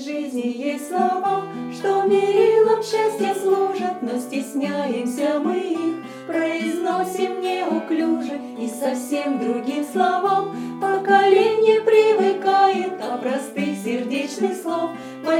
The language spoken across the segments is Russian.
жизни есть слова, что мерилом счастья служат, но стесняемся мы их, произносим неуклюже и совсем другим словам. Поколение привыкает, а простых сердечных слов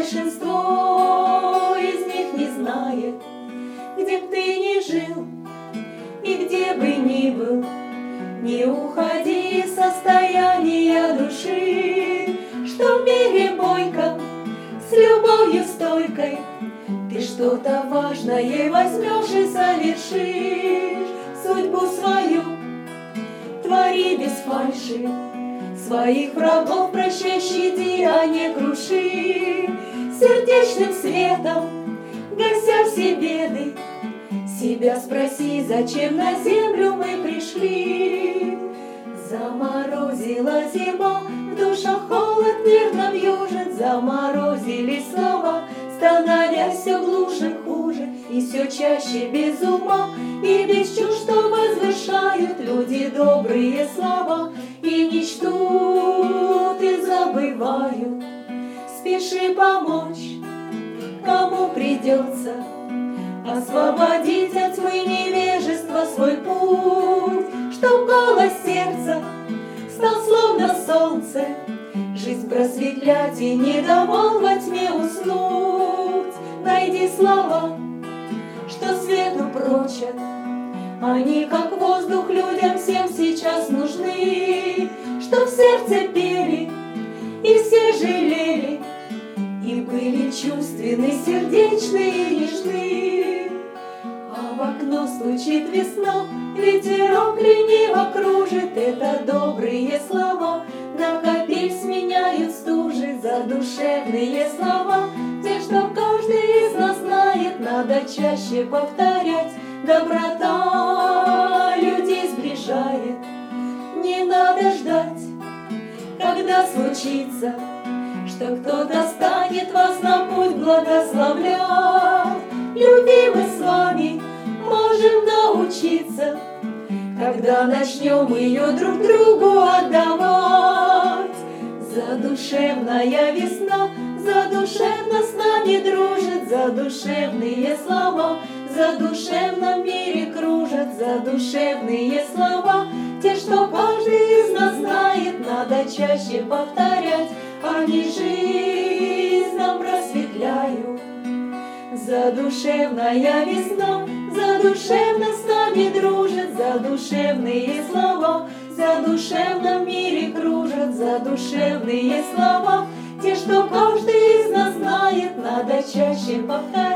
большинство из них не знает. Где б ты ни жил и где бы ни был, не уходи из состояния души, что в мире бойком, с любовью стойкой, ты что-то важное возьмешь и совершишь. Судьбу свою твори без фальши, своих врагов прощай, щади, а не круши. Сердечным светом гася все беды, себя спроси, зачем на землю мы пришли. Заморозила зима, в душах холод нервно вьюжит, заморозились слова, становясь все глуше, хуже и все чаще без ума, и без чувств, что возвышают люди добрые слова, и мечтут и забывают. Спеши помочь, кому придется, освободить от тьмы невежества свой путь, чтоб голос сердца стал словно солнце, жизнь просветлять и не давал во тьме уснуть. Найди слова, что свету прочат, они как воздух людям всем сейчас нужны, что в сердце пели и все жалели, и были чувственны, сердечны и нежны. А в окно стучит весна, ветерок лениво кружит, это добрые слова на капель сменяют стужи. Задушевные слова, те, что каждый из нас знает, надо чаще повторять. Доброта людей сближает, не надо ждать, когда случится, что кто-то станет вас на путь благословлять. Любви мы с вами можем научиться, когда начнем ее друг другу отдавать. Задушевная весна задушевно с нами дружит, задушевные слова в задушевном мире кружат, задушевные слова, те, что каждый из нас знает, надо чаще повторять, они жизнь нам просветляют. Задушевная весна задушевно с нами дружит, задушевные слова в задушевном мире кружат, задушевные слова, те, что каждый из нас знает, надо чаще повторять.